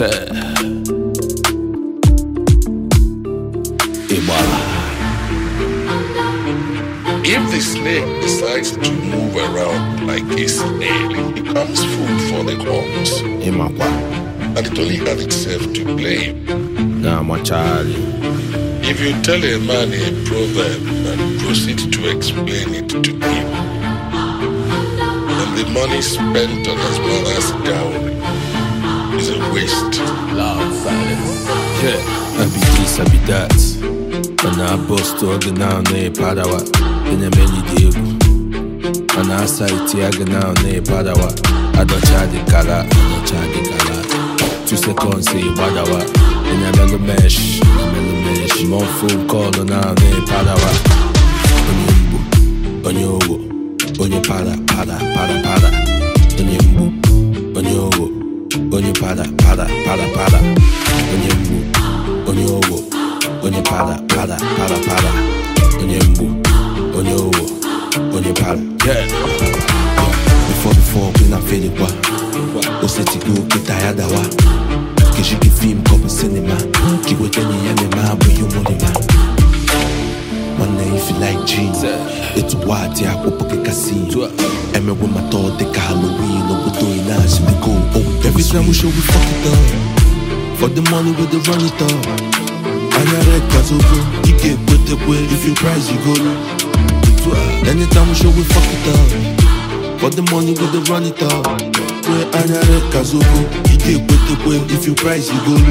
If the snake decides to move around like a snail, it becomes food for the hawks. And it only has itself to blame. If you tell a man a proverb and proceed to explain it to him, then the money spent on his mother's dowry is a waste. Loud silence. I be this, I be that. And I bust all the now, ne padawa. In a many deal. And I say, Tiaga now, ne padawa. I don't charge the color, I don't charge the color. 2 seconds, say, Wadawa. In a mellow mesh, more phone call now, ne padawa. Onyogo, onye pada. Onyembu, onyogo, onye pada. Onyogo, onye pada. Onyembu, onyogo, onye pada. Before we na fede kwa. Oseti go kita yadawa. Kejiki film kopo cinema. Kigweteni yane mabu yumulima. One day if you like jeans, it's white ya kupoke kasi. Eme with my thought take Halloween, no go doing that she be go. Oh, every time we show we fuck it up. For the money we dey run it up. Anya red kazogo, you get put the way if you price you go. Anytime we show we fuck it up. For the money we dey run it up. Anya red kazogo, you get put the way if you price you go.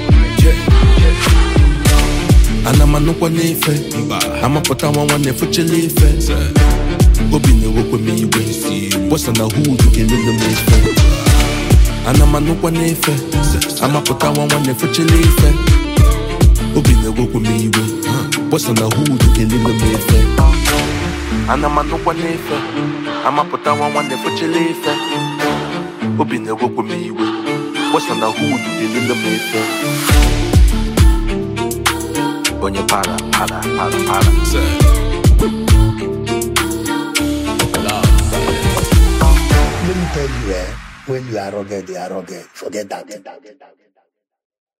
Anama nukwa nefe Ama pota wawa nefu chelefe Obine wokwe miwe Wasa na hudu kelele mefe Anama nukwa nefe Ama pota wawa nefu chelefe Obine wokwe miwe Wasa na hudu kelele mefe Anama nukwa nefe Ama pota wawa nefu chelefe Obine wokwe miwe Wasa na hudu kelele mefe Onye para. Let me tell you, when you are rugged, they are rugged. Forget that.